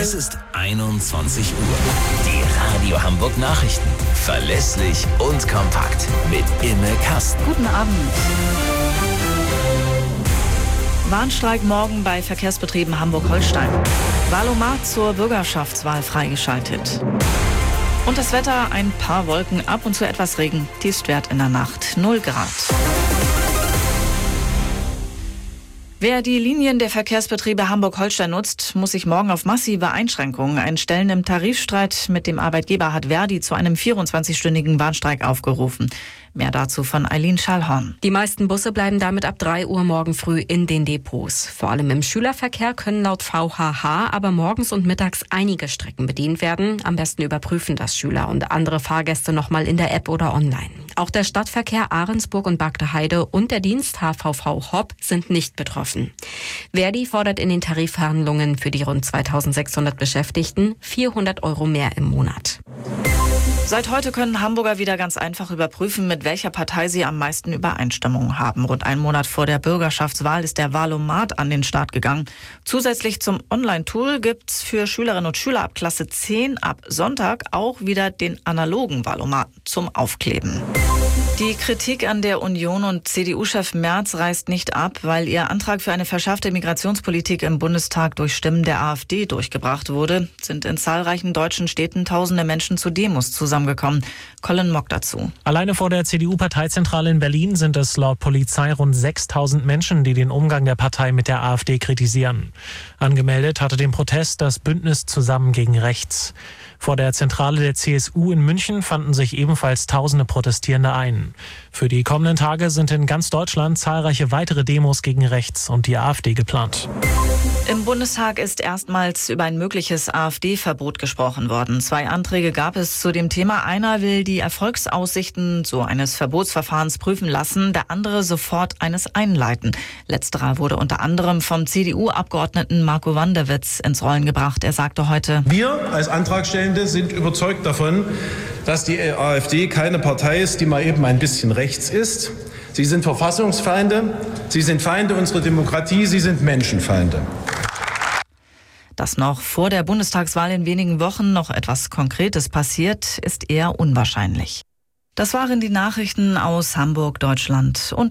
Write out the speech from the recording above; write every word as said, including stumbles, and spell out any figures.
Es ist einundzwanzig Uhr. Die Radio Hamburg Nachrichten. Verlässlich und kompakt. Mit Imme Kasten. Guten Abend. Warnstreik morgen bei Verkehrsbetrieben Hamburg-Holstein. Wahlomat zur Bürgerschaftswahl freigeschaltet. Und das Wetter, ein paar Wolken, ab und zu etwas Regen. Tiefstwert in der Nacht null Grad. Wer die Linien der Verkehrsbetriebe Hamburg-Holstein nutzt, muss sich morgen auf massive Einschränkungen einstellen. Im Tarifstreit mit dem Arbeitgeber hat Verdi zu einem vierundzwanzigstündigen Warnstreik aufgerufen. Mehr dazu von Eileen Schallhorn. Die meisten Busse bleiben damit ab drei Uhr morgen früh in den Depots. Vor allem im Schülerverkehr können laut V H H aber morgens und mittags einige Strecken bedient werden. Am besten überprüfen das Schüler und andere Fahrgäste nochmal in der App oder online. Auch der Stadtverkehr Ahrensburg und Bagdeheide und der Dienst H V V Hopp sind nicht betroffen. Verdi fordert in den Tarifverhandlungen für die rund zweitausendsechshundert Beschäftigten vierhundert Euro mehr im Monat. Seit heute können Hamburger wieder ganz einfach überprüfen, mit welcher Partei sie am meisten Übereinstimmung haben. Rund einen Monat vor der Bürgerschaftswahl ist der Wahlomat an den Start gegangen. Zusätzlich zum Online-Tool gibt's für Schülerinnen und Schüler ab Klasse zehn ab Sonntag auch wieder den analogen Wahlomaten zum Aufkleben. Die Kritik an der Union und C D U-Chef Merz reißt nicht ab, weil ihr Antrag für eine verschärfte Migrationspolitik im Bundestag durch Stimmen der AfD durchgebracht wurde, sind in zahlreichen deutschen Städten tausende Menschen zu Demos zusammengekommen. Colin Mock dazu. Alleine vor der C D U-Parteizentrale in Berlin sind es laut Polizei rund sechstausend Menschen, die den Umgang der Partei mit der AfD kritisieren. Angemeldet hatte den Protest das Bündnis Zusammen gegen Rechts. Vor der Zentrale der C S U in München fanden sich ebenfalls tausende Protestierende ein. Für die kommenden Tage sind in ganz Deutschland zahlreiche weitere Demos gegen rechts und die AfD geplant. Im Bundestag ist erstmals über ein mögliches AfD-Verbot gesprochen worden. Zwei Anträge gab es zu dem Thema. Einer will die Erfolgsaussichten so eines Verbotsverfahrens prüfen lassen, der andere sofort eines einleiten. Letzterer wurde unter anderem vom C D U-Abgeordneten Marco Wanderwitz ins Rollen gebracht. Er sagte heute: Wir als Antragstellende sind überzeugt davon, dass die AfD keine Partei ist, die mal eben ein bisschen rechts ist. Sie sind Verfassungsfeinde, sie sind Feinde unserer Demokratie, sie sind Menschenfeinde. Dass noch vor der Bundestagswahl in wenigen Wochen noch etwas Konkretes passiert, ist eher unwahrscheinlich. Das waren die Nachrichten aus Hamburg, Deutschland und